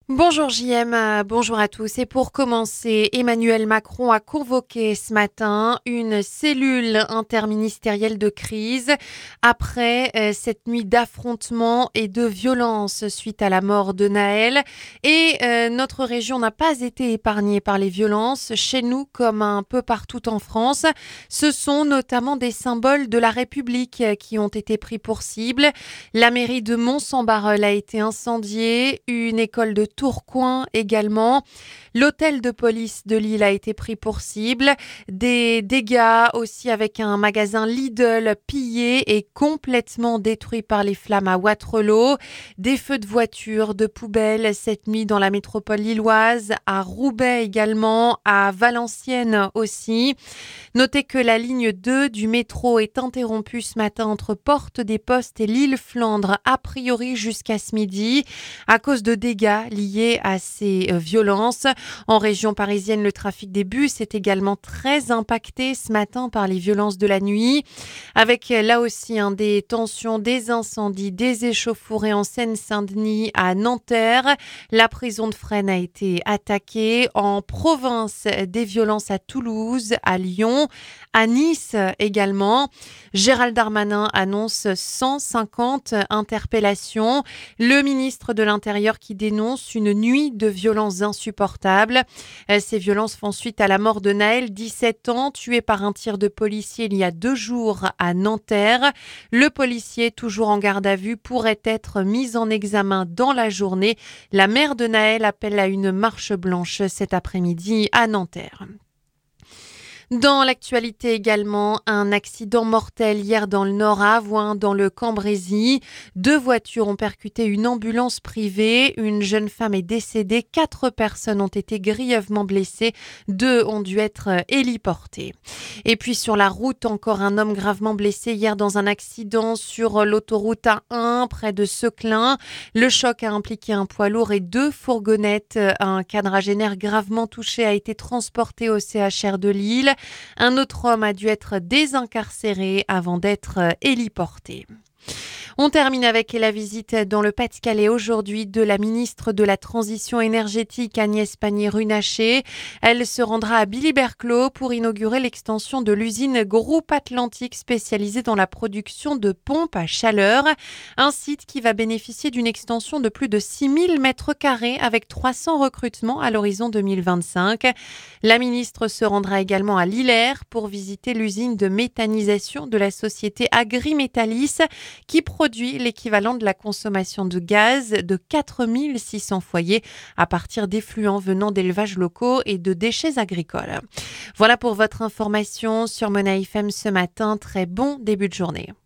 Bonjour JM, bonjour à tous. Et pour commencer, Emmanuel Macron a convoqué ce matin une cellule interministérielle de crise après cette nuit d'affrontements et de violence suite à la mort de Naël. Et notre région n'a pas été épargnée par les violences, chez nous comme un peu partout en France. Ce sont notamment des symboles de la République qui ont été pris pour cible. La mairie de Mont-Saint-Barreul a été incendiée, une école de Tourcoing également. L'hôtel de police de Lille a été pris pour cible. Des dégâts aussi avec un magasin Lidl pillé et complètement détruit par les flammes à Wattrelos. Des feux de voitures, de poubelles cette nuit dans la métropole lilloise, à Roubaix également, à Valenciennes aussi. Notez que la ligne 2 du métro est interrompue ce matin entre Porte des Postes et Lille-Flandre, a priori jusqu'à ce midi, à cause de dégâts liés à ces violences. En région parisienne, le trafic des bus est également très impacté ce matin par les violences de la nuit, avec là aussi des tensions, des incendies, des échauffourées en Seine-Saint-Denis, à Nanterre. La prison de Fresnes a été attaquée. En province, des violences à Toulouse, à Lyon, à Nice également. Gérald Darmanin annonce 150 interpellations. Le ministre de l'Intérieur qui dénonce une nuit de violences insupportables. Ces violences font suite à la mort de Naël, 17 ans, tué par un tir de policier il y a 2 jours à Nanterre. Le policier, toujours en garde à vue, pourrait être mis en examen dans la journée. La mère de Naël appelle à une marche blanche cet après-midi à Nanterre. Dans l'actualité également, un accident mortel hier dans le Nord à Avouen, dans le Cambrésis. 2 voitures ont percuté une ambulance privée. Une jeune femme est décédée. 4 personnes ont été grièvement blessées. 2 ont dû être héliportées. Et puis sur la route, encore un homme gravement blessé hier dans un accident sur l'autoroute A1 près de Seclin. Le choc a impliqué un poids lourd et 2 fourgonnettes. Un quadragénaire gravement touché a été transporté au CHR de Lille. Un autre homme a dû être désincarcéré avant d'être héliporté. On termine avec la visite dans le Pas-de-Calais aujourd'hui de la ministre de la Transition énergétique Agnès Pannier-Runacher. Elle se rendra à Billy-Berclos pour inaugurer l'extension de l'usine Groupe Atlantique spécialisée dans la production de pompes à chaleur. Un site qui va bénéficier d'une extension de plus de 6000 mètres carrés avec 300 recrutements à l'horizon 2025. La ministre se rendra également à Lillers pour visiter l'usine de méthanisation de la société Agrimétallis qui produit l'équivalent de la consommation de gaz de 4600 foyers à partir d'effluents venant d'élevages locaux et de déchets agricoles. Voilà pour votre information sur Mona FM ce matin. Très bon début de journée.